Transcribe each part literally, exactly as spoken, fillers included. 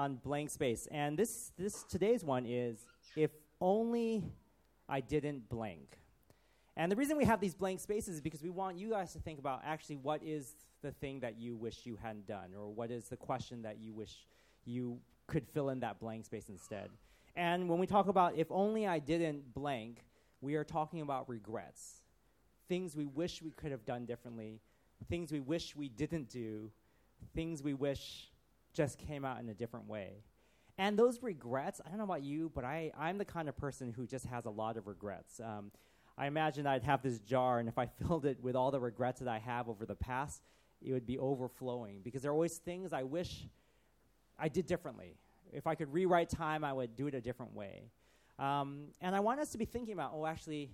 on blank space. And this, this today's one is, if only I didn't blank. And the reason we have these blank spaces is because we want you guys to think about actually what is the thing that you wish you hadn't done, or what is the question that you wish you could fill in that blank space instead. And when we talk about if only I didn't blank, we are talking about regrets, things we wish we could have done differently, things we wish we didn't do, things we wish just came out in a different way. And those regrets, I don't know about you, but I, I'm the kind of person who just has a lot of regrets. Um, I imagine I'd have this jar, and if I filled it with all the regrets that I have over the past, it would be overflowing, because there are always things I wish I did differently. If I could rewrite time, I would do it a different way. Um, and I want us to be thinking about, oh, actually,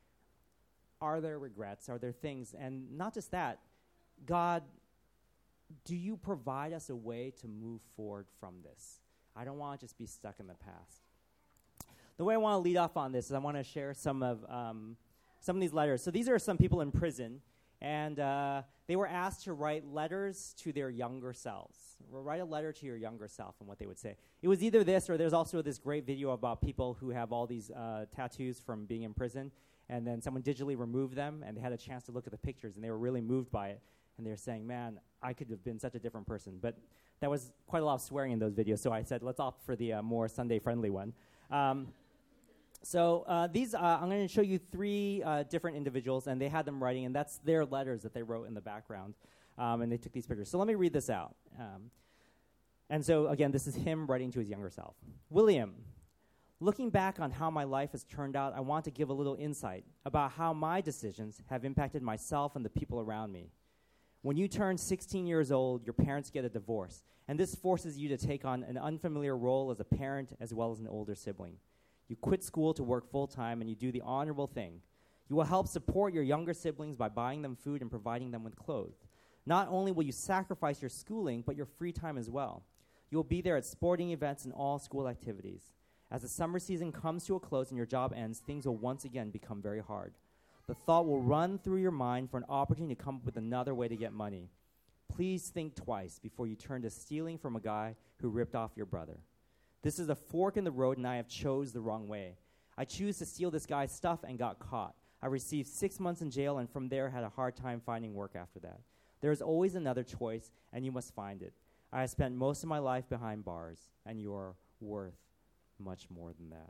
are there regrets? Are there things? And not just that, God, do you provide us a way to move forward from this? I don't want to just be stuck in the past. The way I want to lead off on this is I want to share some of um, some of these letters. So these are some people in prison, and uh, they were asked to write letters to their younger selves. Or write a letter to your younger self, and what they would say. It was either this, or there's also this great video about people who have all these uh, tattoos from being in prison, and then someone digitally removed them, and they had a chance to look at the pictures, and they were really moved by it, and they were saying, man, I could have been such a different person. But that was quite a lot of swearing in those videos, so I said, let's opt for the uh, more Sunday-friendly one. Um, So uh, these, uh, I'm going to show you three uh, different individuals, and they had them writing, and that's their letters that they wrote in the background, um, and they took these pictures. So let me read this out. Um, and so, again, this is him writing to his younger self. William, looking back on how my life has turned out, I want to give a little insight about how my decisions have impacted myself and the people around me. When you turn sixteen years old, your parents get a divorce, and this forces you to take on an unfamiliar role as a parent as well as an older sibling. You quit school to work full-time, and you do the honorable thing. You will help support your younger siblings by buying them food and providing them with clothes. Not only will you sacrifice your schooling, but your free time as well. You will be there at sporting events and all school activities. As the summer season comes to a close and your job ends, things will once again become very hard. The thought will run through your mind for an opportunity to come up with another way to get money. Please think twice before you turn to stealing from a guy who ripped off your brother. This is a fork in the road, and I have chose the wrong way. I choose to steal this guy's stuff and got caught. I received six months in jail, and from there had a hard time finding work after that. There is always another choice, and you must find it. I have spent most of my life behind bars, and you are worth much more than that.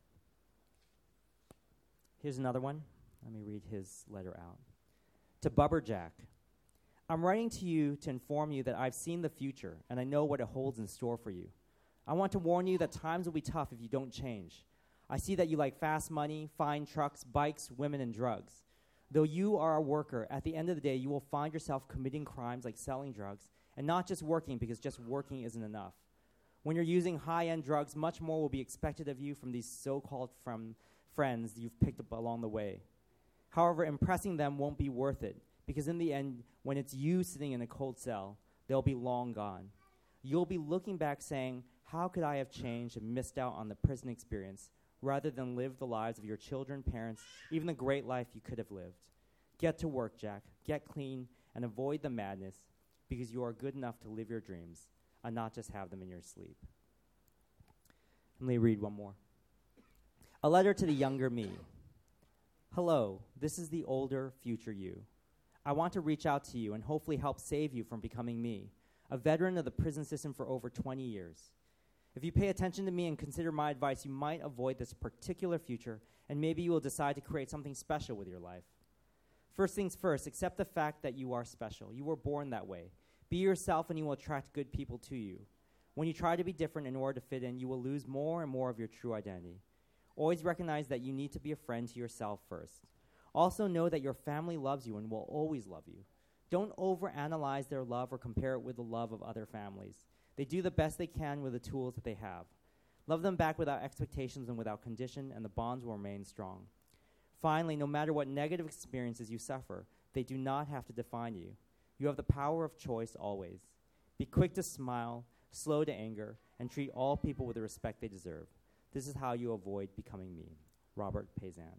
Here's another one. Let me read his letter out. To Bubberjack, I'm writing to you to inform you that I've seen the future, and I know what it holds in store for you. I want to warn you that times will be tough if you don't change. I see that you like fast money, fine trucks, bikes, women, and drugs. Though you are a worker, at the end of the day, you will find yourself committing crimes like selling drugs, and not just working, because just working isn't enough. When you're using high-end drugs, much more will be expected of you from these so-called from friends you've picked up along the way. However, impressing them won't be worth it, because in the end, when it's you sitting in a cold cell, they'll be long gone. You'll be looking back saying, how could I have changed and missed out on the prison experience rather than live the lives of your children, parents, even the great life you could have lived? Get to work, Jack. Get clean and avoid the madness, because you are good enough to live your dreams and not just have them in your sleep. Let me read one more. A letter to the younger me. Hello, this is the older future you. I want to reach out to you and hopefully help save you from becoming me, a veteran of the prison system for over twenty years. If you pay attention to me and consider my advice, you might avoid this particular future, and maybe you will decide to create something special with your life. First things first, accept the fact that you are special. You were born that way. Be yourself, and you will attract good people to you. When you try to be different in order to fit in, you will lose more and more of your true identity. Always recognize that you need to be a friend to yourself first. Also know that your family loves you and will always love you. Don't overanalyze their love or compare it with the love of other families. They do the best they can with the tools that they have. Love them back without expectations and without condition, and the bonds will remain strong. Finally, no matter what negative experiences you suffer, they do not have to define you. You have the power of choice always. Be quick to smile, slow to anger, and treat all people with the respect they deserve. This is how you avoid becoming me. Robert Payzant.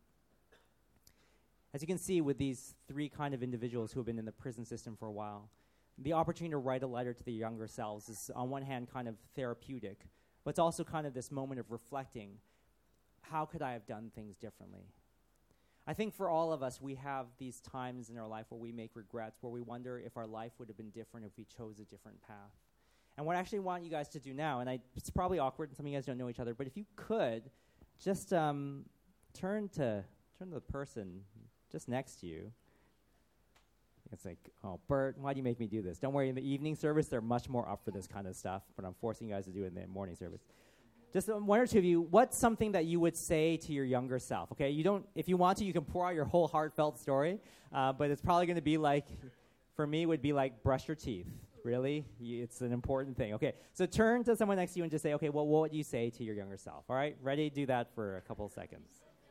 As you can see with these three kind of individuals who have been in the prison system for a while, the opportunity to write a letter to their younger selves is, on one hand, kind of therapeutic, but it's also kind of this moment of reflecting, how could I have done things differently? I think for all of us, we have these times in our life where we make regrets, where we wonder if our life would have been different if we chose a different path. And what I actually want you guys to do now, and I, it's probably awkward, and some of you guys don't know each other, but if you could, just um, turn to turn to the person just next to you. It's like, oh, Bert, why do you make me do this? Don't worry, in the evening service, they're much more up for this kind of stuff, but I'm forcing you guys to do it in the morning service. Just um, one or two of you, what's something that you would say to your younger self? Okay, you don't. If you want to, you can pour out your whole heartfelt story, uh, but it's probably going to be like, for me, it would be like, brush your teeth. Really? Y- It's an important thing. Okay, so turn to someone next to you and just say, okay, well, what would you say to your younger self? All right, ready? Do that for a couple of seconds.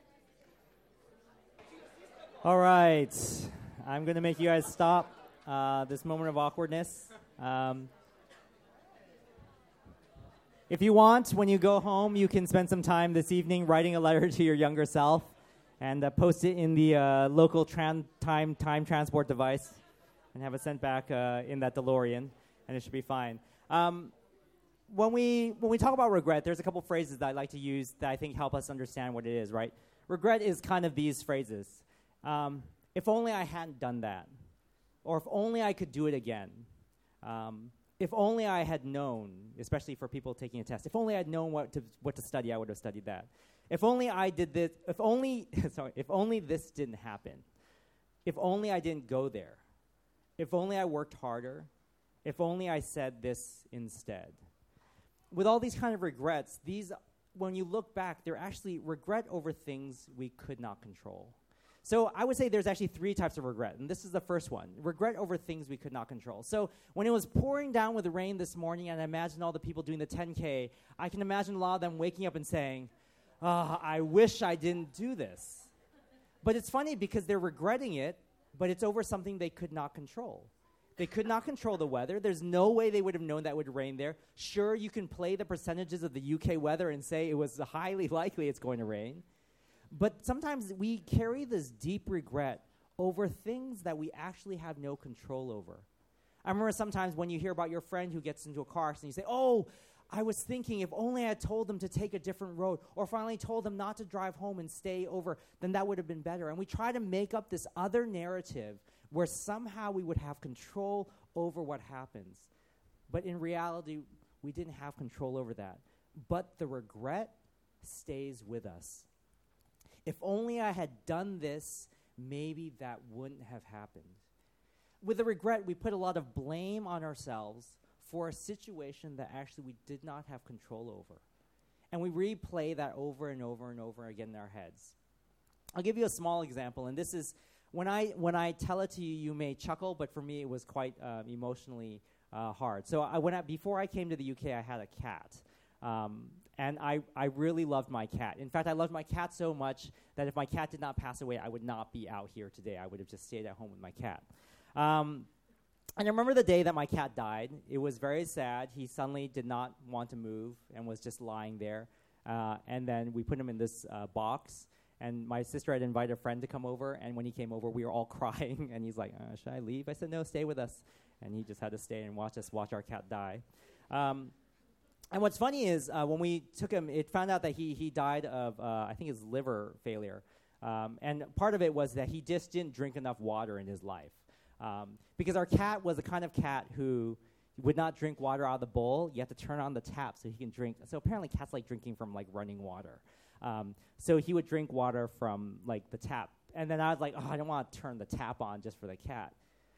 All right, I'm going to make you guys stop uh, this moment of awkwardness. Um, If you want, when you go home, you can spend some time this evening writing a letter to your younger self and uh, post it in the uh, local tran- time time transport device and have it sent back uh, in that DeLorean, and it should be fine. Um, when we when we talk about regret, there's a couple phrases that I like to use that I think help us understand what it is, right? Regret is kind of these phrases. Um, if only I hadn't done that. Or if only I could do it again. Um, If only I had known, especially for people taking a test, if only I had known what to what to study, I would have studied that. If only I did this, if only, sorry, if only this didn't happen. If only I didn't go there. If only I worked harder. If only I said this instead. With all these kind of regrets, these, when you look back, they're actually regret over things we could not control. So I would say there's actually three types of regret, and this is the first one. Regret over things we could not control. So when it was pouring down with the rain this morning, and I imagine all the people doing the ten K, I can imagine a lot of them waking up and saying, oh, I wish I didn't do this. But it's funny because they're regretting it, but it's over something they could not control. They could not control the weather. There's no way they would have known that it would rain there. Sure, you can play the percentages of the U K weather and say it was highly likely it's going to rain. But sometimes we carry this deep regret over things that we actually have no control over. I remember sometimes when you hear about your friend who gets into a car accident, you say, oh, I was thinking if only I had told them to take a different road, or finally told them not to drive home and stay over, then that would have been better. And we try to make up this other narrative where somehow we would have control over what happens. But in reality, we didn't have control over that. But the regret stays with us. If only I had done this, maybe that wouldn't have happened. With the regret, we put a lot of blame on ourselves for a situation that actually we did not have control over. And we replay that over and over and over again in our heads. I'll give you a small example, and this is, when I when I tell it to you, you may chuckle, but for me it was quite um, emotionally uh, hard. So I, when I, before I came to the U K, I had a cat. Um, and I, I really loved my cat. In fact, I loved my cat so much that if my cat did not pass away, I would not be out here today. I would have just stayed at home with my cat. Um, and I remember the day that my cat died. It was very sad. He suddenly did not want to move and was just lying there. Uh, and then we put him in this uh, box. And my sister had invited a friend to come over. And when he came over, we were all crying. And he's like, uh, should I leave? I said, no, stay with us. And he just had to stay and watch us watch our cat die. Um, And what's funny is uh, when we took him, it found out that he he died of, uh, I think, his liver failure. Um, and part of it was that he just didn't drink enough water in his life. Um, because our cat was the kind of cat who would not drink water out of the bowl. You have to turn on the tap so he can drink. So apparently cats like drinking from, like, running water. Um, so he would drink water from, like, the tap. And then I was like, oh, I don't want to turn the tap on just for the cat.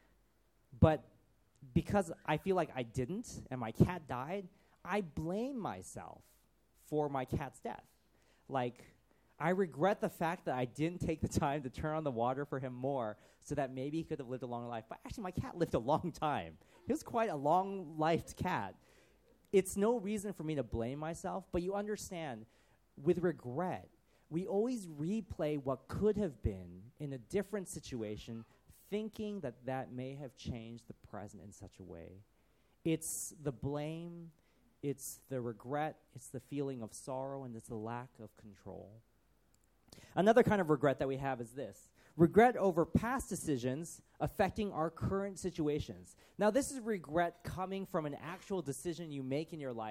But because I feel like I didn't and my cat died, I blame myself for my cat's death. Like, I regret the fact that I didn't take the time to turn on the water for him more so that maybe he could have lived a long life. But actually, my cat lived a long time. He was quite a long-lived cat. It's no reason for me to blame myself, but you understand, with regret, we always replay what could have been in a different situation, thinking that that may have changed the present in such a way. It's the blame, it's the regret, it's the feeling of sorrow, and it's the lack of control. Another kind of regret that we have is this. Regret over past decisions affecting our current situations. Now, this is regret coming from an actual decision you make in your life,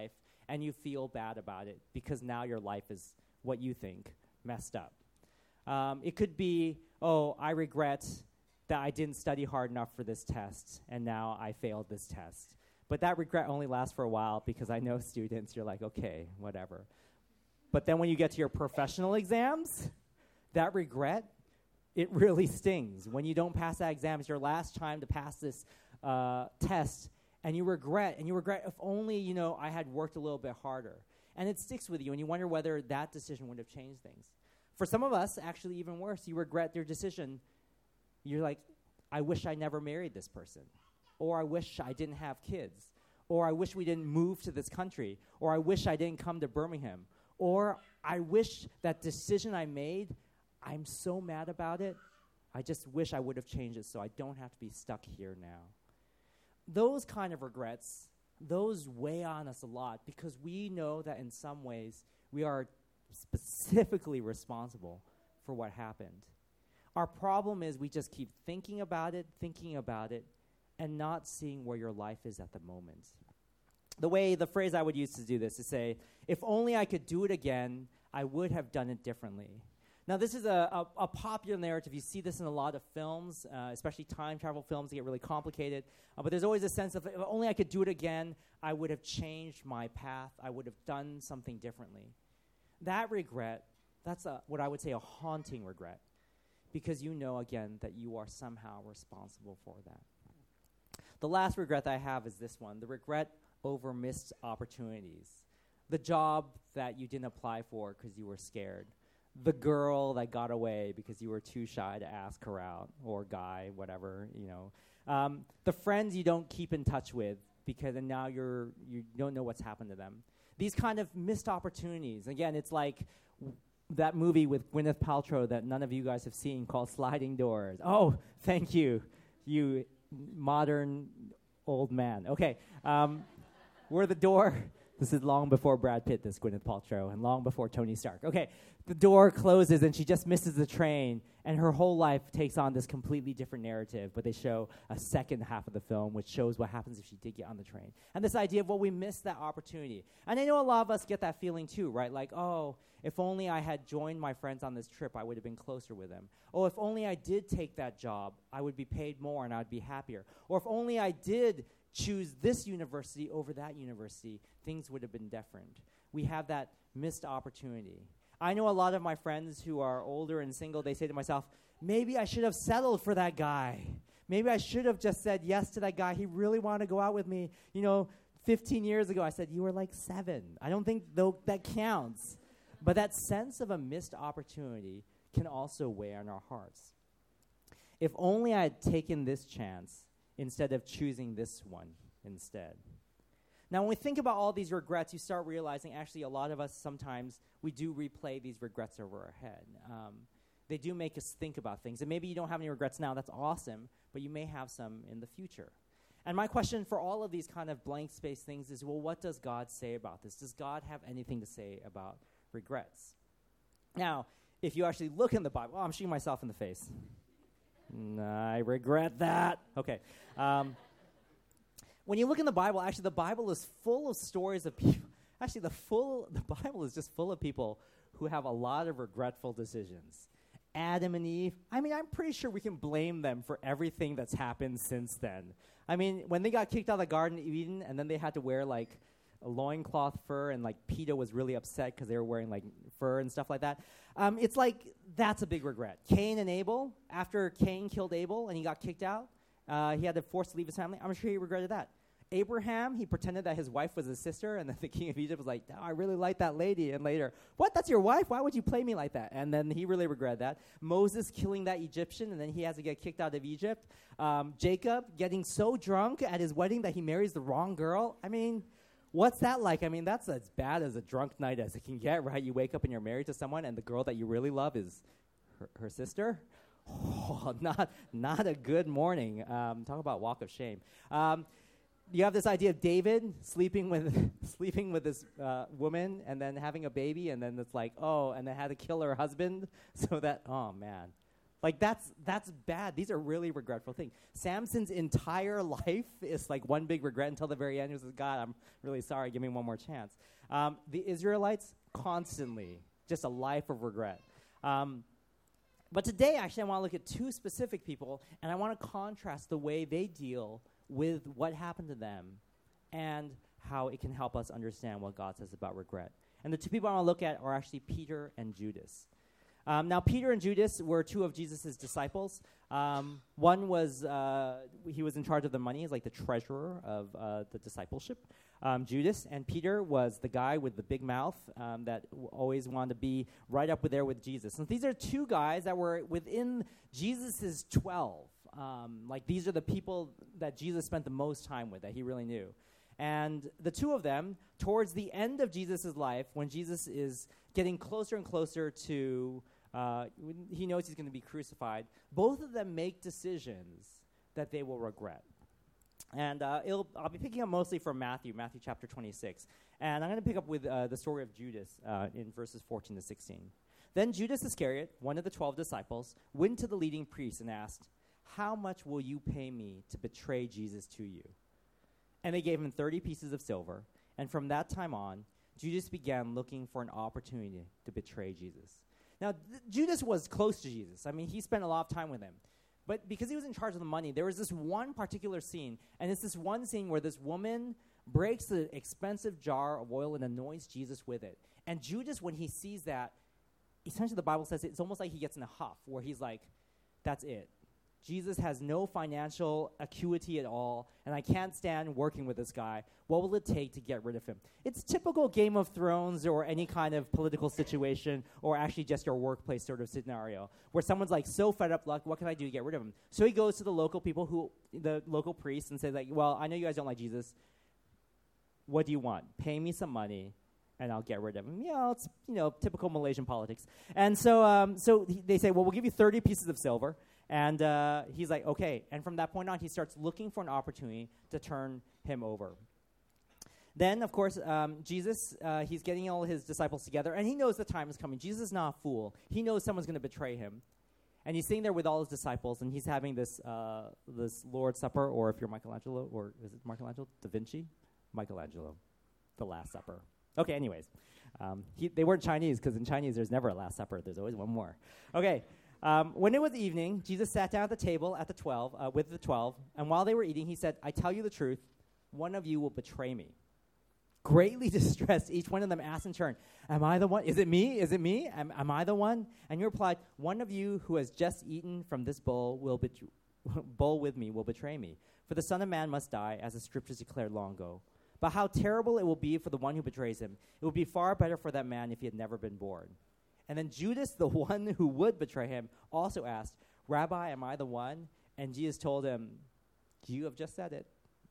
and you feel bad about it because now your life is what you think messed up. Um, it could be, oh, I regret that I didn't study hard enough for this test, and now I failed this test. But that regret only lasts for a while because I know students, you're like, okay, whatever. But then when you get to your professional exams, that regret, it really stings. When you don't pass that exam, it's your last time to pass this uh, test, and you regret, and you regret if only, you know, I had worked a little bit harder. And it sticks with you, and you wonder whether that decision would have changed things. For some of us, actually even worse, you regret your decision. You're like, I wish I never married this person. Or I wish I didn't have kids. Or I wish we didn't move to this country. Or I wish I didn't come to Birmingham. Or I wish that decision I made, I'm so mad about it, I just wish I would have changed it so I don't have to be stuck here now. Those kind of regrets, those weigh on us a lot because we know that in some ways we are specifically responsible for what happened. Our problem is we just keep thinking about it, thinking about it, and not seeing where your life is at the moment. The way, the phrase I would use to do this is say, if only I could do it again, I would have done it differently. Now, this is a, a, a popular narrative. You see this in a lot of films, uh, especially time travel films. They get really complicated. Uh, but there's always a sense of, if only I could do it again, I would have changed my path. I would have done something differently. That regret, that's a, what I would say a haunting regret, because you know, again, that you are somehow responsible for that. The last regret that I have is this one, the regret over missed opportunities. The job that you didn't apply for because you were scared. The girl that got away because you were too shy to ask her out, or guy, whatever, you know. Um, the friends you don't keep in touch with because and now you're you don't know what's happened to them. These kind of missed opportunities. Again, it's like w- that movie with Gwyneth Paltrow that none of you guys have seen called Sliding Doors. Oh, thank you, you modern old man. Okay, um, we're the door. This is long before Brad Pitt, this Gwyneth Paltrow, and long before Tony Stark. Okay, the door closes and she just misses the train, and her whole life takes on this completely different narrative, but they show a second half of the film, which shows what happens if she did get on the train. And this idea of, well, we missed that opportunity. And I know a lot of us get that feeling too, right? Like, oh, if only I had joined my friends on this trip, I would have been closer with them. Oh, if only I did take that job, I would be paid more and I'd be happier. Or if only I did choose this university over that university, things would have been different. We have that missed opportunity. I know a lot of my friends who are older and single, they say to myself, maybe I should have settled for that guy. Maybe I should have just said yes to that guy. He really wanted to go out with me. You know, fifteen years ago, I said, you were like seven. I don't think though that counts. But that sense of a missed opportunity can also weigh on our hearts. If only I had taken this chance instead of choosing this one instead. Now, when we think about all these regrets, you start realizing actually a lot of us sometimes, we do replay these regrets over our head. Um, they do make us think about things. And maybe you don't have any regrets now, that's awesome, but you may have some in the future. And my question for all of these kind of blank space things is, well, what does God say about this? Does God have anything to say about regrets? Now, if you actually look in the Bible, oh, I'm shooting myself in the face. No, I regret that. Okay. Um, when you look in the Bible, actually the Bible is full of stories of people. Actually, the full the Bible is just full of people who have a lot of regretful decisions. Adam and Eve, I mean, I'm pretty sure we can blame them for everything that's happened since then. I mean, when they got kicked out of the Garden of Eden and then they had to wear, like, a loincloth fur, and, like, PETA was really upset because they were wearing, like, fur and stuff like that. Um, it's like, that's a big regret. Cain and Abel, after Cain killed Abel and he got kicked out, uh, he had to force to leave his family. I'm sure he regretted that. Abraham, he pretended that his wife was his sister, and then the king of Egypt was like, oh, I really like that lady. And later, what, that's your wife? Why would you play me like that? And then he really regretted that. Moses killing that Egyptian, and then he has to get kicked out of Egypt. Um, Jacob getting so drunk at his wedding that he marries the wrong girl. I mean, what's that like? I mean, that's as bad as a drunk night as it can get, right? You wake up and you're married to someone, and the girl that you really love is her, her sister. Oh, not, not a good morning. Um, talk about walk of shame. Um, You have this idea of David sleeping with sleeping with this uh, woman and then having a baby, and then it's like, oh, and then had to kill her husband so that, oh, man. Like, that's that's bad. These are really regretful things. Samson's entire life is like one big regret until the very end. He says, God, I'm really sorry. Give me one more chance. Um, the Israelites, constantly, just a life of regret. Um, but today, actually, I want to look at two specific people, and I want to contrast the way they deal with what happened to them and how it can help us understand what God says about regret. And the two people I want to look at are actually Peter and Judas. Um, now, Peter and Judas were two of Jesus' disciples. Um, one was, uh, he was in charge of the money, he's like the treasurer of uh, the discipleship, um, Judas. And Peter was the guy with the big mouth um, that w- always wanted to be right up with there with Jesus. And these are two guys that were within Jesus' twelve. Um, like, these are the people that Jesus spent the most time with, that he really knew. And the two of them, towards the end of Jesus' life, when Jesus is getting closer and closer to, uh, when he knows he's going to be crucified, both of them make decisions that they will regret. And uh, it'll, I'll be picking up mostly from Matthew, Matthew chapter twenty-six. And I'm going to pick up with uh, the story of Judas uh, in verses fourteen to sixteen. Then Judas Iscariot, one of the twelve disciples, went to the leading priests and asked, "How much will you pay me to betray Jesus to you?" And they gave him thirty pieces of silver. And from that time on, Judas began looking for an opportunity to betray Jesus. Now, th- Judas was close to Jesus. I mean, he spent a lot of time with him. But because he was in charge of the money, there was this one particular scene, and it's this one scene where this woman breaks the expensive jar of oil and anoints Jesus with it. And Judas, when he sees that, essentially the Bible says it's almost like he gets in a huff, where he's like, that's it. Jesus has no financial acuity at all, and I can't stand working with this guy. What will it take to get rid of him? It's typical Game of Thrones or any kind of political situation, or actually just your workplace sort of scenario, where someone's like so fed up, like, what can I do to get rid of him? So he goes to the local people, who, the local priests, and says, like, well, I know you guys don't like Jesus. What do you want? Pay me some money, and I'll get rid of him. You know, it's, you know, typical Malaysian politics. And so, um, so he, they say, well, we'll give you thirty pieces of silver. And uh, he's like, okay. And from that point on, he starts looking for an opportunity to turn him over. Then, of course, um, Jesus, uh, he's getting all his disciples together, and he knows the time is coming. Jesus is not a fool. He knows someone's going to betray him. And he's sitting there with all his disciples, and he's having this uh, this Lord's Supper, or if you're Michelangelo, or is it Michelangelo? Da Vinci? Michelangelo. The Last Supper. Okay, anyways. Um, he, they weren't Chinese, because in Chinese there's never a Last Supper. There's always one more. Okay. Um, when it was evening, Jesus sat down at the table at the twelve, uh, with the twelve, and while they were eating, he said, I tell you the truth, one of you will betray me. Greatly distressed, each one of them asked in turn, am I the one? Is it me? Is it me? Am, am I the one? And he replied, one of you who has just eaten from this bowl will bet- bowl with me will betray me. For the Son of Man must die, as the Scriptures declared long ago. But how terrible it will be for the one who betrays him. It would be far better for that man if he had never been born. And then Judas, the one who would betray him, also asked, Rabbi, am I the one? And Jesus told him, you have just said it.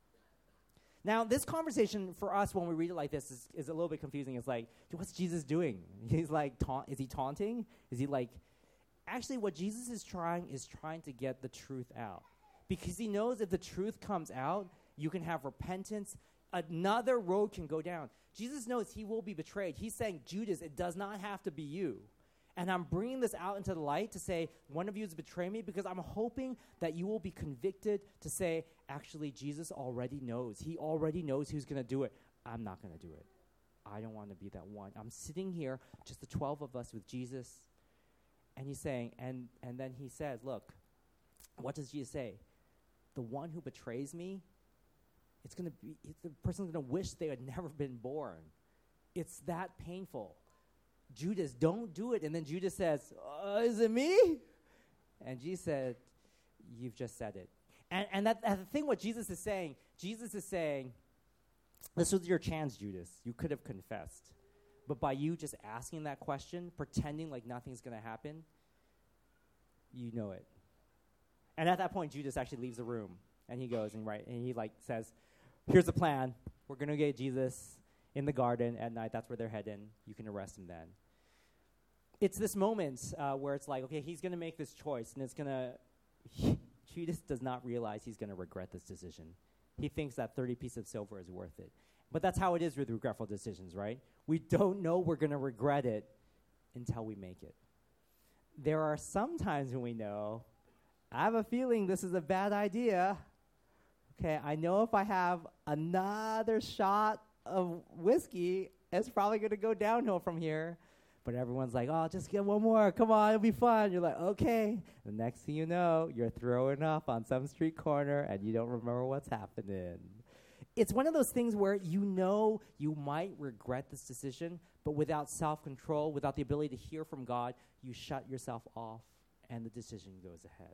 Now, this conversation for us when we read it like this is, is a little bit confusing. It's like, what's Jesus doing? He's like, ta- is he taunting? Is he like, actually what Jesus is trying is trying to get the truth out. Because he knows if the truth comes out, you can have repentance. Another road can go down. Jesus knows he will be betrayed. He's saying, Judas, it does not have to be you. And I'm bringing this out into the light to say, one of you is betraying me, because I'm hoping that you will be convicted to say, actually, Jesus already knows. He already knows who's going to do it. I'm not going to do it. I don't want to be that one. I'm sitting here, just the twelve of us with Jesus. And he's saying, and, and then he says, look, what does Jesus say? The one who betrays me, it's going to be, it's, the person's going to wish they had never been born. It's that painful. Judas, don't do it. And then Judas says, uh, is it me? And Jesus said, you've just said it. And, and that, that the thing what Jesus is saying, Jesus is saying, this was your chance, Judas. You could have confessed. But by you just asking that question, pretending like nothing's going to happen, you know it. And at that point, Judas actually leaves the room. And he goes and right, and he like says, here's the plan. We're going to get Jesus in the garden at night. That's where they're heading. You can arrest him then. It's this moment uh, where it's like, okay, he's going to make this choice, and it's going to, Judas does not realize he's going to regret this decision. He thinks that thirty pieces of silver is worth it. But that's how it is with regretful decisions, right? We don't know we're going to regret it until we make it. There are some times when we know, I have a feeling this is a bad idea. Okay, I know if I have another shot of whiskey, it's probably going to go downhill from here. But everyone's like, oh, just get one more. Come on, it'll be fun. You're like, okay. The next thing you know, you're throwing up on some street corner, and you don't remember what's happening. It's one of those things where you know you might regret this decision, but without self-control, without the ability to hear from God, you shut yourself off, and the decision goes ahead.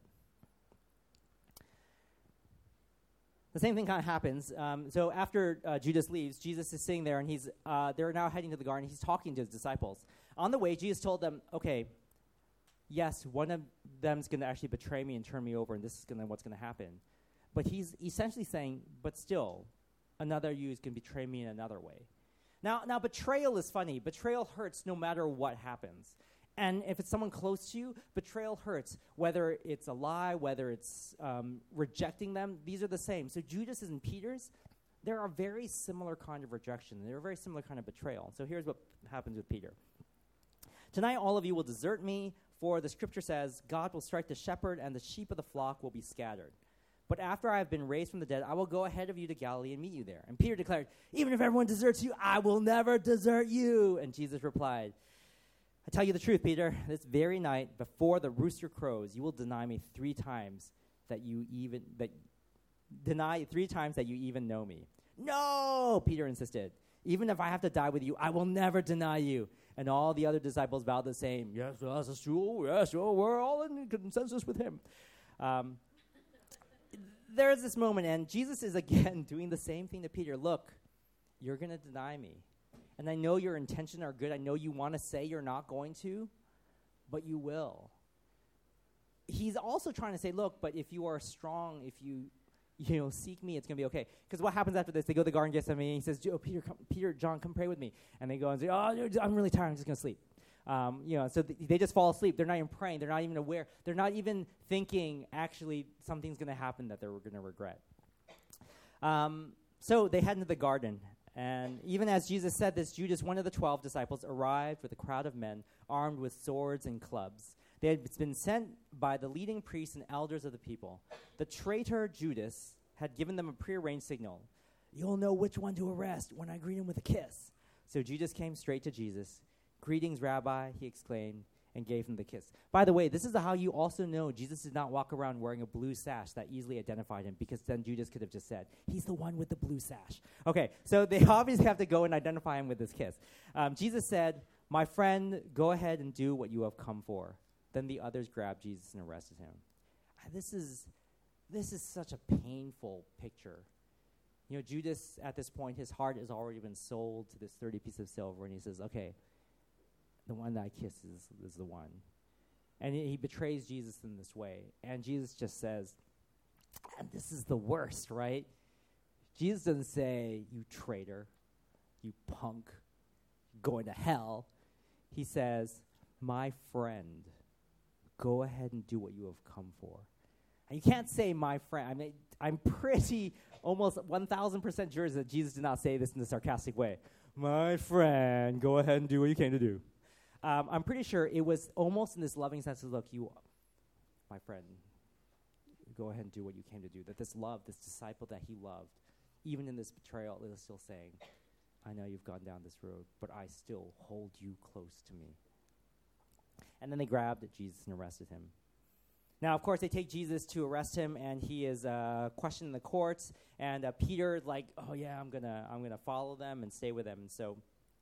The same thing kind of happens. Um, so after uh, Judas leaves, Jesus is sitting there, and he's uh, they're now heading to the garden. He's talking to his disciples. On the way, Jesus told them, okay, yes, one of them's going to actually betray me and turn me over, and this is gonna what's going to happen. But he's essentially saying, but still, another of you is going to betray me in another way. Now, now, betrayal is funny. Betrayal hurts no matter what happens. And if it's someone close to you, betrayal hurts, whether it's a lie, whether it's um, rejecting them. These are the same. So Judas and Peter's, they're a very similar kind of rejection. They're a very similar kind of betrayal. So here's what happens with Peter. Tonight all of you will desert me, for the scripture says, God will strike the shepherd, and the sheep of the flock will be scattered. But after I have been raised from the dead, I will go ahead of you to Galilee and meet you there. And Peter declared, even if everyone deserts you, I will never desert you. And Jesus replied, I tell you the truth, Peter, this very night, before the rooster crows, you will deny me three times that you even, that deny three times that you even know me. No, Peter insisted. Even if I have to die with you, I will never deny you. And all the other disciples vowed the same. Yes, yes, it's true. Yes, sure, we're all in consensus with him. Um, there's this moment, and Jesus is again doing the same thing to Peter. Look, you're going to deny me. And I know your intentions are good. I know you want to say you're not going to, but you will. He's also trying to say, look, but if you are strong, if you, you know, seek me, it's going to be okay. Because what happens after this? They go to the Garden of Gethsemane, and he says, oh, Peter, come, Peter, John, come pray with me. And they go and say, oh, I'm really tired. I'm just going to sleep. Um, you know, so th- they just fall asleep. They're not even praying. They're not even aware. They're not even thinking, actually, something's going to happen that they're going to regret. Um, so they head into the garden. And even as Jesus said this, Judas, one of the twelve disciples, arrived with a crowd of men armed with swords and clubs. They had been sent by the leading priests and elders of the people. The traitor Judas had given them a prearranged signal. You'll know which one to arrest when I greet him with a kiss. So Judas came straight to Jesus. Greetings, Rabbi, he exclaimed, and gave him the kiss. By the way, this is how you also know Jesus did not walk around wearing a blue sash that easily identified him, because then Judas could have just said, he's the one with the blue sash. Okay, so they obviously have to go and identify him with this kiss. Um, Jesus said, my friend, go ahead and do what you have come for. Then the others grabbed Jesus and arrested him. Uh, this is, this is such a painful picture. You know, Judas, at this point, his heart has already been sold to this thirty pieces of silver, and he says, okay, the one that I kiss is, is the one. And he, he betrays Jesus in this way. And Jesus just says, and this is the worst, right? Jesus doesn't say, you traitor, you punk, going to hell. He says, my friend, go ahead and do what you have come for. And you can't say my friend. I mean, I'm pretty almost one thousand percent sure that Jesus did not say this in a sarcastic way. My friend, go ahead and do what you came to do. Um, I'm pretty sure it was almost in this loving sense of, look, you, my friend, go ahead and do what you came to do. That this love, this disciple that he loved, even in this betrayal, is still saying, I know you've gone down this road, but I still hold you close to me. And then they grabbed Jesus and arrested him. Now, of course, they take Jesus to arrest him, and he is uh, questioned in the courts. And uh, Peter, like, oh yeah, I'm gonna, I'm gonna follow them and stay with them. And so,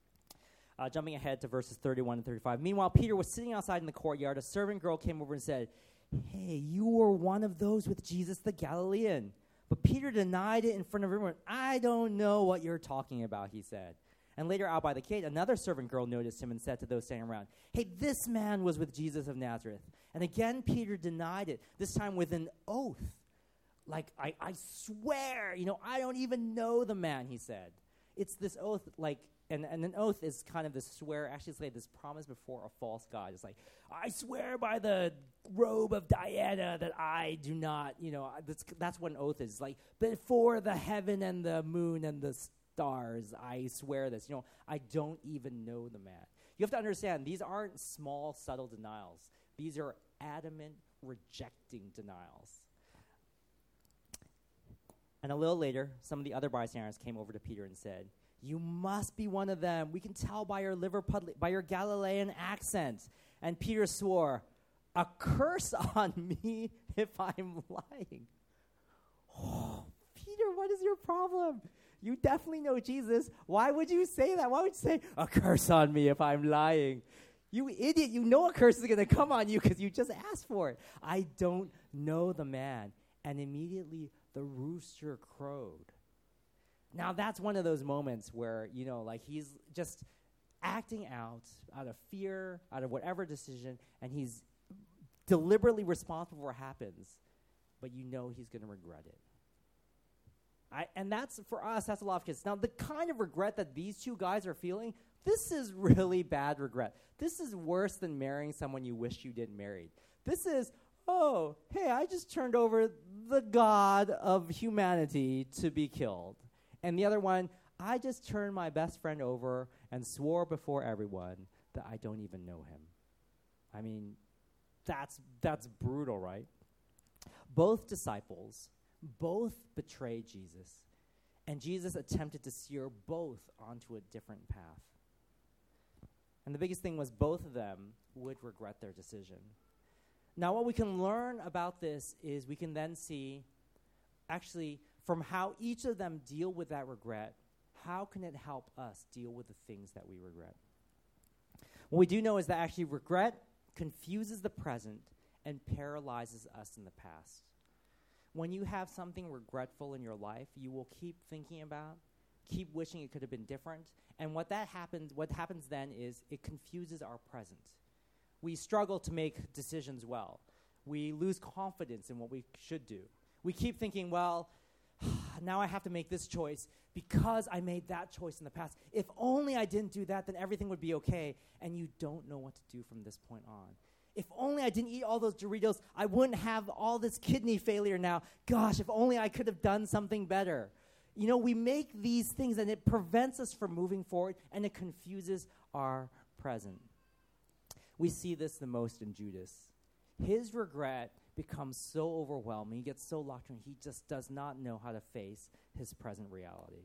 uh, jumping ahead to verses thirty-one and thirty-five. Meanwhile, Peter was sitting outside in the courtyard. A servant girl came over and said, "Hey, you were one of those with Jesus the Galilean." But Peter denied it in front of everyone. "I don't know what you're talking about," he said. And later out by the gate, another servant girl noticed him and said to those standing around, "Hey, this man was with Jesus of Nazareth." And again, Peter denied it, this time with an oath. Like, I, I swear, you know, I don't even know the man, he said. It's this oath, like, and, and an oath is kind of this swear, actually it's like this promise before a false god. It's like, I swear by the robe of Diana that I do not, you know, that's, that's what an oath is. It's like, before the heaven and the moon and the stars, I swear this. You know, I don't even know the man. You have to understand, these aren't small, subtle denials. These are adamant, rejecting denials. And a little later, some of the other bystanders came over to Peter and said, You must be one of them. We can tell by your Liverpudli- by your Galilean accent. And Peter swore, a curse on me if I'm lying. Oh, Peter, what is your problem? You definitely know Jesus. Why would you say that? Why would you say, a curse on me if I'm lying? You idiot, you know a curse is going to come on you because you just asked for it. I don't know the man. And immediately the rooster crowed. Now, that's one of those moments where, you know, like he's just acting out out of fear, out of whatever decision, and he's deliberately responsible for what happens, but you know he's going to regret it. I, and that's, for us, that's a lot of kids. Now, the kind of regret that these two guys are feeling, this is really bad regret. This is worse than marrying someone you wish you didn't marry. This is, oh, hey, I just turned over the God of humanity to be killed. And the other one, I just turned my best friend over and swore before everyone that I don't even know him. I mean, that's that's brutal, right? Both disciples, both betrayed Jesus, and Jesus attempted to steer both onto a different path. And the biggest thing was both of them would regret their decision. Now, what we can learn about this is we can then see, actually, from how each of them deal with that regret, how can it help us deal with the things that we regret? What we do know is that actually regret confuses the present and paralyzes us in the past. When you have something regretful in your life, you will keep thinking about, keep wishing it could have been different, and what that happens, what happens then is it confuses our present. We struggle to make decisions well. We lose confidence in what we should do. We keep thinking, well, now I have to make this choice because I made that choice in the past. If only I didn't do that, then everything would be okay. And you don't know what to do from this point on. If only I didn't eat all those Doritos, I wouldn't have all this kidney failure now. Gosh, if only I could have done something better. You know, we make these things and it prevents us from moving forward and it confuses our present. We see this the most in Judas. His regret becomes so overwhelming, he gets so locked in, he just does not know how to face his present reality.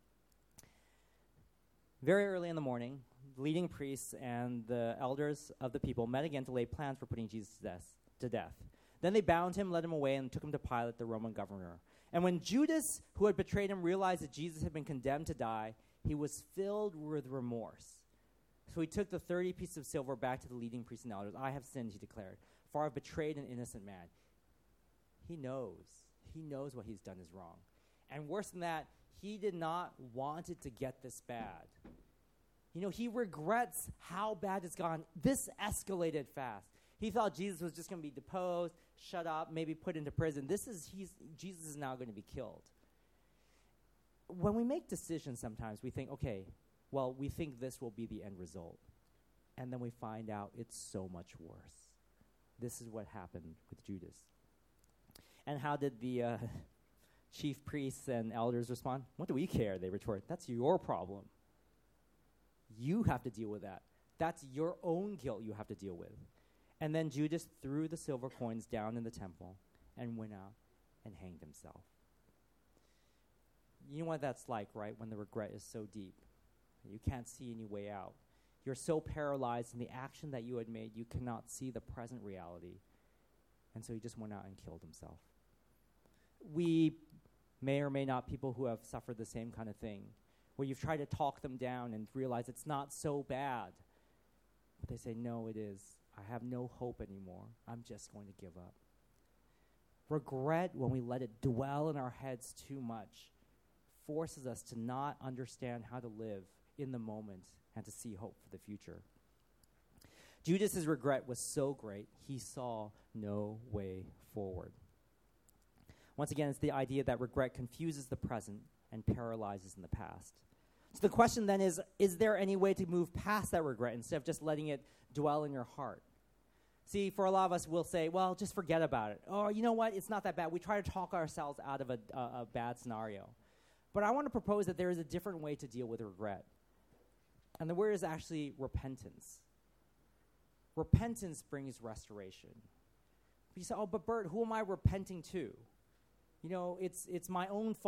Very early in the morning, leading priests and the elders of the people met again to lay plans for putting Jesus to death. To death. Then they bound him, led him away, and took him to Pilate, the Roman governor. And when Judas, who had betrayed him, realized that Jesus had been condemned to die, he was filled with remorse. So he took the thirty pieces of silver back to the leading priests and elders. I have sinned, he declared, for I have betrayed an innocent man. He knows. He knows what he's done is wrong. And worse than that, he did not want it to get this bad. You know, he regrets how bad it's gone. This escalated fast. He thought Jesus was just going to be deposed, shut up, maybe put into prison. This is, he's, Jesus is now going to be killed. When we make decisions sometimes, we think, okay, well, we think this will be the end result. And then we find out it's so much worse. This is what happened with Judas. And how did the uh, chief priests and elders respond? What do we care? They retort. That's your problem. You have to deal with that. That's your own guilt you have to deal with. And then Judas threw the silver coins down in the temple and went out and hanged himself. You know what that's like, right? When the regret is so deep. You can't see any way out. You're so paralyzed in the action that you had made, you cannot see the present reality. And so he just went out and killed himself. We may or may not people who have suffered the same kind of thing, where you've tried to talk them down and realize it's not so bad. But they say, no, it is. I have no hope anymore. I'm just going to give up. Regret, when we let it dwell in our heads too much, forces us to not understand how to live in the moment and to see hope for the future. Judas's regret was so great, he saw no way forward. Once again, it's the idea that regret confuses the present and paralyzes in the past. So the question then is, is there any way to move past that regret instead of just letting it dwell in your heart? See, for a lot of us, we'll say, well, just forget about it. Or, you know what, it's not that bad. We try to talk ourselves out of a, a, a bad scenario. But I want to propose that there is a different way to deal with regret. And the word is actually repentance. Repentance brings restoration. You say, oh, but Bert, who am I repenting to? You know, it's it's my own fault.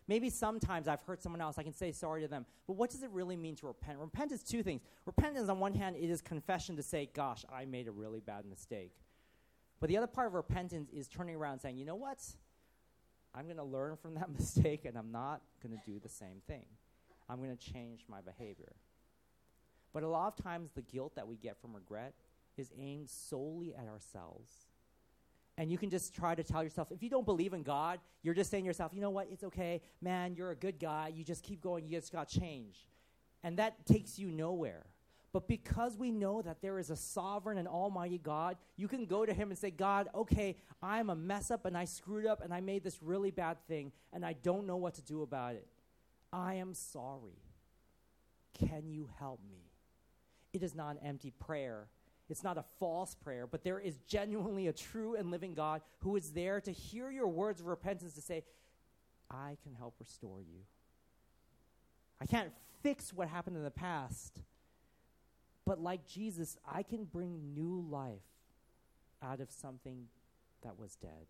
Maybe sometimes I've hurt someone else. I can say sorry to them. But what does it really mean to repent? Repent is two things. Repentance, on one hand, it is confession to say, gosh, I made a really bad mistake. But the other part of repentance is turning around and saying, you know what? I'm going to learn from that mistake, and I'm not going to do the same thing. I'm going to change my behavior. But a lot of times the guilt that we get from regret is aimed solely at ourselves. And you can just try to tell yourself, if you don't believe in God, you're just saying to yourself, you know what, it's okay, man, you're a good guy, you just keep going, you just got change. And that takes you nowhere. But because we know that there is a sovereign and almighty God, you can go to him and say, God, okay, I'm a mess up and I screwed up and I made this really bad thing and I don't know what to do about it. I am sorry. Can you help me? It is not an empty prayer. It's not a false prayer, but there is genuinely a true and living God who is there to hear your words of repentance to say, I can help restore you. I can't fix what happened in the past, but like Jesus, I can bring new life out of something that was dead.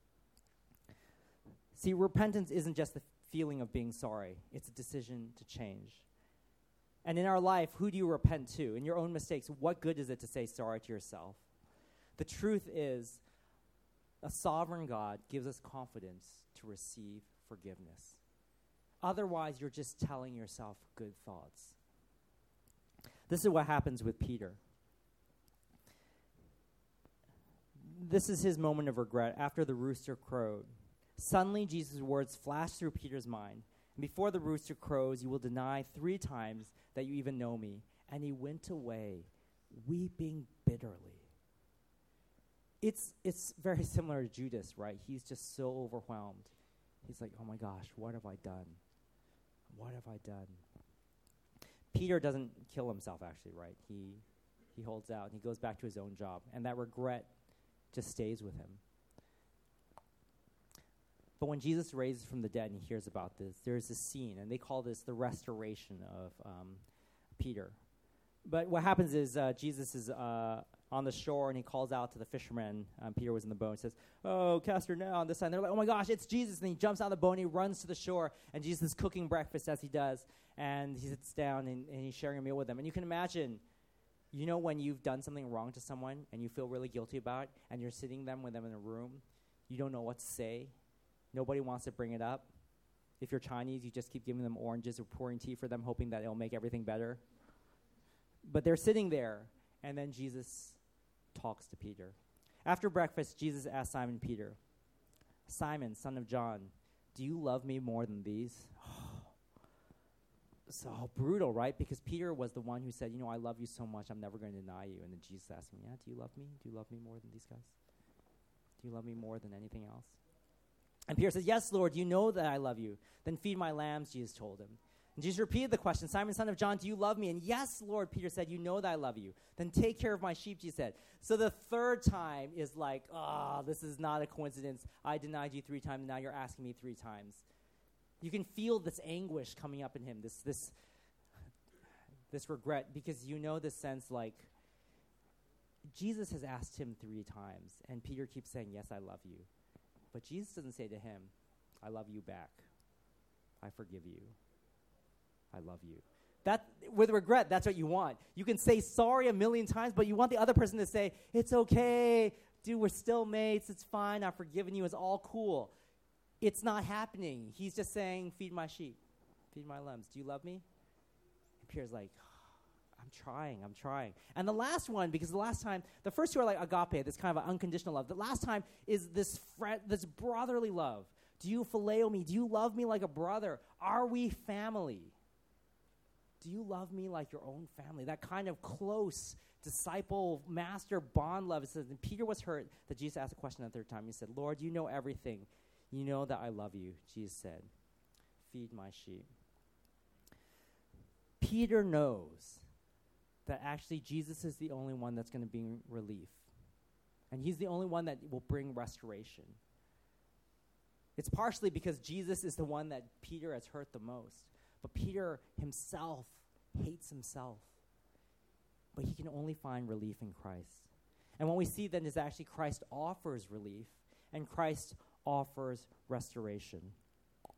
See, repentance isn't just the feeling of being sorry. It's a decision to change. And in our life, who do you repent to? In your own mistakes, what good is it to say sorry to yourself? The truth is, a sovereign God gives us confidence to receive forgiveness. Otherwise, you're just telling yourself good thoughts. This is what happens with Peter. This is his moment of regret after the rooster crowed. Suddenly, Jesus' words flashed through Peter's mind. Before the rooster crows, you will deny three times that you even know me. And he went away, weeping bitterly. It's it's very similar to Judas, right? He's just so overwhelmed. He's like, oh my gosh, what have I done? What have I done? Peter doesn't kill himself, actually, right? He he holds out, and he goes back to his own job. And that regret just stays with him. But when Jesus raises from the dead and he hears about this, there's this scene, and they call this the restoration of um, Peter. But what happens is uh, Jesus is uh, on the shore, and he calls out to the fishermen. Um, Peter was in the boat and says, oh, cast your net on this side. And they're like, oh, my gosh, it's Jesus. And he jumps out of the boat, and he runs to the shore, and Jesus is cooking breakfast as he does. And he sits down, and, and he's sharing a meal with them. And you can imagine, you know when you've done something wrong to someone, and you feel really guilty about it, and you're sitting them with them in a room, you don't know what to say. Nobody wants to bring it up. If you're Chinese, you just keep giving them oranges or pouring tea for them, hoping that it'll make everything better. But they're sitting there, and then Jesus talks to Peter. After breakfast, Jesus asked Simon Peter, Simon, son of John, do you love me more than these? So brutal, right? Because Peter was the one who said, you know, I love you so much, I'm never going to deny you. And then Jesus asked him, yeah, do you love me? Do you love me more than these guys? Do you love me more than anything else? And Peter says, yes, Lord, you know that I love you. Then feed my lambs, Jesus told him. And Jesus repeated the question, Simon, son of John, do you love me? And yes, Lord, Peter said, you know that I love you. Then take care of my sheep, Jesus said. So the third time is like, oh, this is not a coincidence. I denied you three times, and now you're asking me three times. You can feel this anguish coming up in him, this this this regret, because you know this sense like, Jesus has asked him three times, and Peter keeps saying, yes, I love you. But Jesus doesn't say to him, I love you back. I forgive you. I love you. That, with regret, that's what you want. You can say sorry a million times, but you want the other person to say, it's okay, dude, we're still mates, it's fine, I've forgiven you, it's all cool. It's not happening. He's just saying, feed my sheep, feed my lambs. Do you love me? And Peter's like, I'm trying, I'm trying. And the last one, because the last time, the first two are like agape, this kind of an unconditional love. The last time is this fr- this brotherly love. Do you phileo me? Do you love me like a brother? Are we family? Do you love me like your own family? That kind of close disciple, master bond love. It says, and Peter was hurt that Jesus asked a question the third time. He said, Lord, you know everything. You know that I love you, Jesus said. Feed my sheep. Peter knows that actually Jesus is the only one that's going to bring relief. And he's the only one that will bring restoration. It's partially because Jesus is the one that Peter has hurt the most. But Peter himself hates himself. But he can only find relief in Christ. And what we see then is actually Christ offers relief, and Christ offers restoration.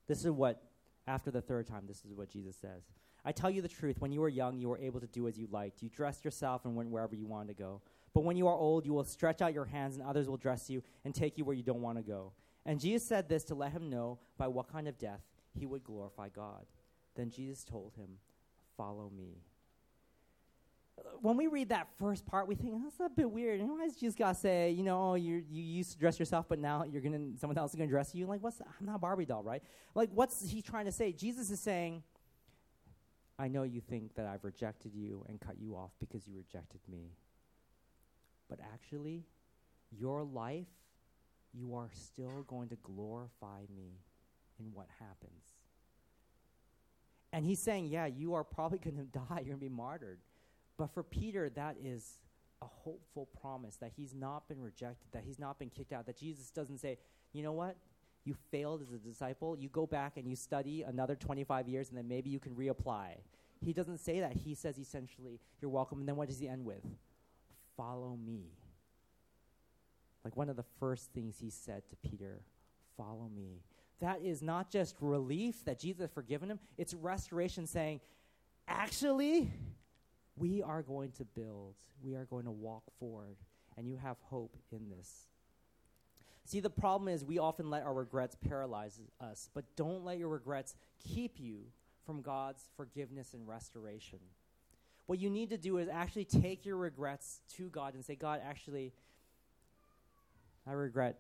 This is what, after the third time, this is what Jesus says. I tell you the truth, when you were young, you were able to do as you liked. You dressed yourself and went wherever you wanted to go. But when you are old, you will stretch out your hands, and others will dress you and take you where you don't want to go. And Jesus said this to let him know by what kind of death he would glorify God. Then Jesus told him, follow me. When we read that first part, we think, that's a bit weird. And why does Jesus got to say, you know, oh, you you used to dress yourself, but now you're gonna someone else is going to dress you? Like, what's that? I'm not a Barbie doll, right? Like, what's he trying to say? Jesus is saying, I know you think that I've rejected you and cut you off because you rejected me. But actually, your life, you are still going to glorify me in what happens. And he's saying, yeah, you are probably going to die. You're going to be martyred. But for Peter, that is a hopeful promise that he's not been rejected, that he's not been kicked out, that Jesus doesn't say, you know what? You failed as a disciple. You go back and you study another twenty-five years, and then maybe you can reapply. He doesn't say that. He says essentially, you're welcome. And then what does he end with? Follow me. Like one of the first things he said to Peter, follow me. That is not just relief that Jesus has forgiven him. It's restoration saying, actually, we are going to build. We are going to walk forward. And you have hope in this. See, the problem is we often let our regrets paralyze us, but don't let your regrets keep you from God's forgiveness and restoration. What you need to do is actually take your regrets to God and say, God, actually, I regret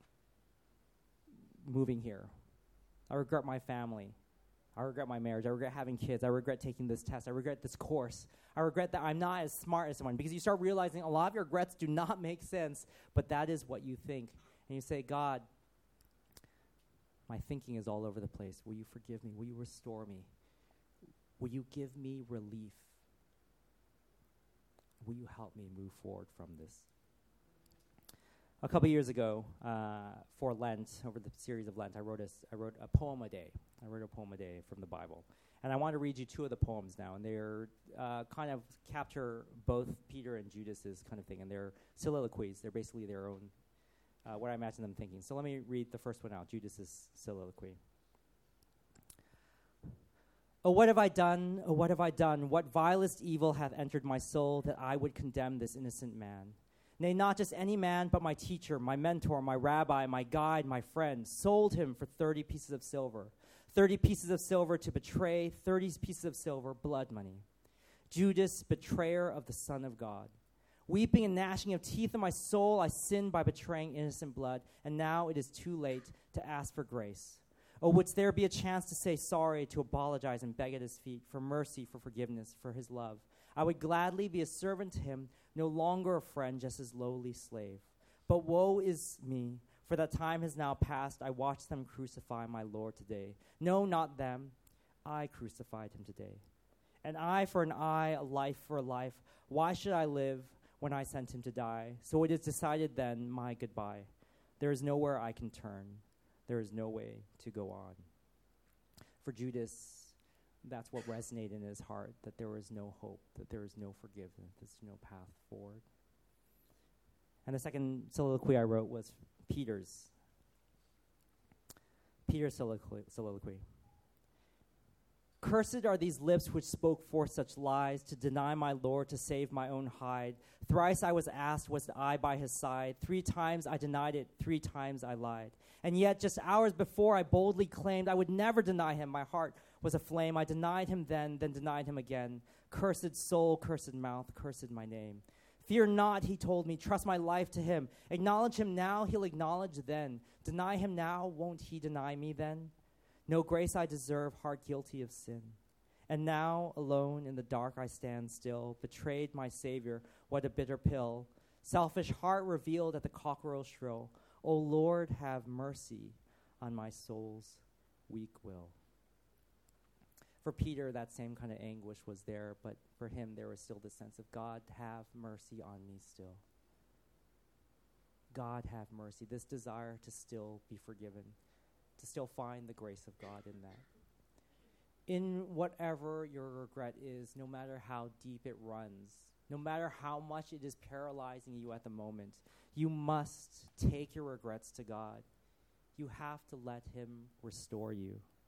moving here. I regret my family. I regret my marriage. I regret having kids. I regret taking this test. I regret this course. I regret that I'm not as smart as someone, because you start realizing a lot of your regrets do not make sense, but that is what you think. And you say, God, my thinking is all over the place. Will you forgive me? Will you restore me? Will you give me relief? Will you help me move forward from this? A couple years ago, uh, for Lent, over the series of Lent, I wrote a, s- I wrote a poem a day. I wrote a poem a day from the Bible. And I want to read you two of the poems now, and they're uh, kind of capture both Peter and Judas's kind of thing, and they're soliloquies. They're basically their own, uh, what I imagine them thinking. So let me read the first one out, Judas's soliloquy. Oh, what have I done? Oh, what have I done? What vilest evil hath entered my soul that I would condemn this innocent man? Nay, not just any man, but my teacher, my mentor, my rabbi, my guide, my friend, sold him for thirty pieces of silver. thirty pieces of silver to betray, thirty pieces of silver, blood money. Judas, betrayer of the Son of God. Weeping and gnashing of teeth in my soul, I sinned by betraying innocent blood, and now it is too late to ask for grace. Oh, wouldst there be a chance to say sorry, to apologize and beg at his feet for mercy, for forgiveness, for his love? I would gladly be a servant to him, no longer a friend, just his lowly slave. But woe is me, for that time has now passed. I watched them crucify my Lord today. No, not them. I crucified him today. An eye for an eye, a life for a life. Why should I live when I sent him to die? So it is decided then, my goodbye. There is nowhere I can turn. There is no way to go on. For Judas, that's what resonated in his heart, that there was no hope, that there was no forgiveness, there's no path forward. And the second soliloquy I wrote was Peter's. Peter's soliloquy. soliloquy. Cursed are these lips which spoke forth such lies, to deny my Lord, to save my own hide. Thrice I was asked, was I by his side? Three times I denied it, three times I lied. And yet just hours before I boldly claimed I would never deny him. My heart was aflame. I denied him then, then denied him again. Cursed soul, cursed mouth, cursed my name. Fear not, he told me, trust my life to him. Acknowledge him now, he'll acknowledge then. Deny him now, won't he deny me then? No grace I deserve, heart guilty of sin. And now, alone in the dark I stand still, betrayed my Savior, what a bitter pill. Selfish heart revealed at the cockerel shrill. O Lord, have mercy on my soul's weak will. For Peter, that same kind of anguish was there, but for him there was still the sense of, God, have mercy on me still. God, have mercy. This desire to still be forgiven, to still find the grace of God in that. In whatever your regret is, no matter how deep it runs, no matter how much it is paralyzing you at the moment, you must take your regrets to God. You have to let him restore you.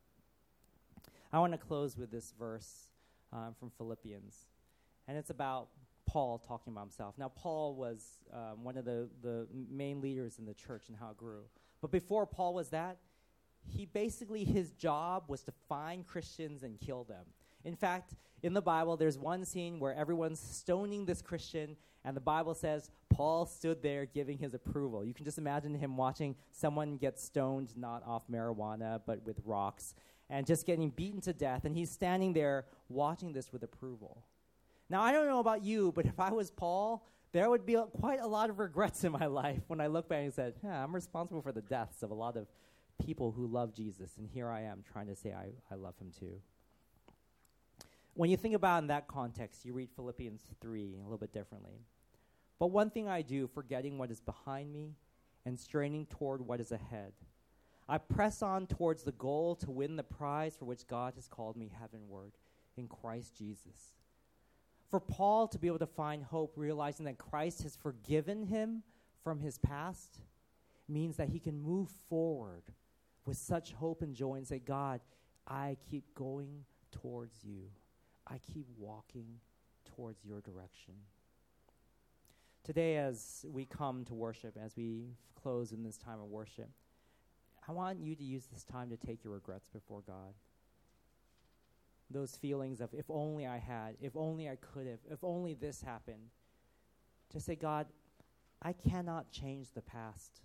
I want to close with this verse um, from Philippians, and it's about Paul talking about himself. Now, Paul was um, one of the, the main leaders in the church and how it grew. But before Paul was that, he basically, his job was to find Christians and kill them. In fact, in the Bible, there's one scene where everyone's stoning this Christian, and the Bible says Paul stood there giving his approval. You can just imagine him watching someone get stoned, not off marijuana, but with rocks, and just getting beaten to death, and he's standing there watching this with approval. Now, I don't know about you, but if I was Paul, there would be a, quite a lot of regrets in my life when I look back and said, yeah, I'm responsible for the deaths of a lot of people who love Jesus, and here I am trying to say I, I love him too. When you think about it in that context, you read Philippians three a little bit differently. But one thing I do, forgetting what is behind me and straining toward what is ahead, I press on towards the goal to win the prize for which God has called me heavenward in Christ Jesus. For Paul to be able to find hope, realizing that Christ has forgiven him from his past, means that he can move forward with such hope and joy and say, God, I keep going towards you. I keep walking towards your direction. Today, as we come to worship, as we close in this time of worship, I want you to use this time to take your regrets before God. Those feelings of, if only I had, if only I could have, if only this happened. To say, God, I cannot change the past.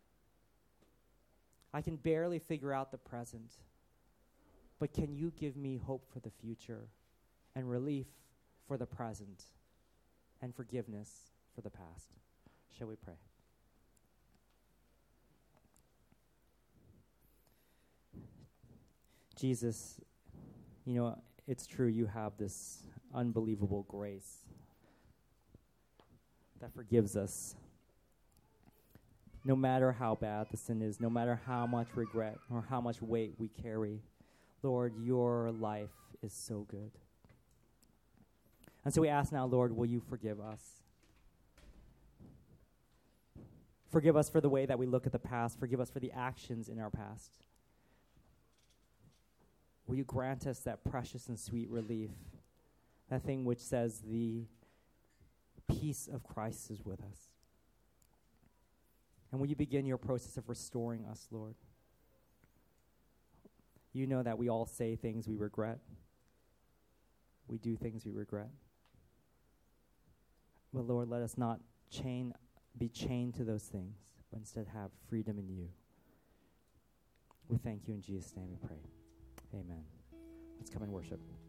I can barely figure out the present. But can you give me hope for the future and relief for the present and forgiveness for the past? Shall we pray? Jesus, you know, it's true you have this unbelievable grace that forgives us. No matter how bad the sin is, no matter how much regret or how much weight we carry, Lord, your life is so good. And so we ask now, Lord, will you forgive us? Forgive us for the way that we look at the past. Forgive us for the actions in our past. Will you grant us that precious and sweet relief, that thing which says the peace of Christ is with us? And will you begin your process of restoring us, Lord? You know that we all say things we regret. We do things we regret. But Lord, let us not chain, be chained to those things, but instead have freedom in you. We thank you in Jesus' name we pray. Amen. Let's come and worship.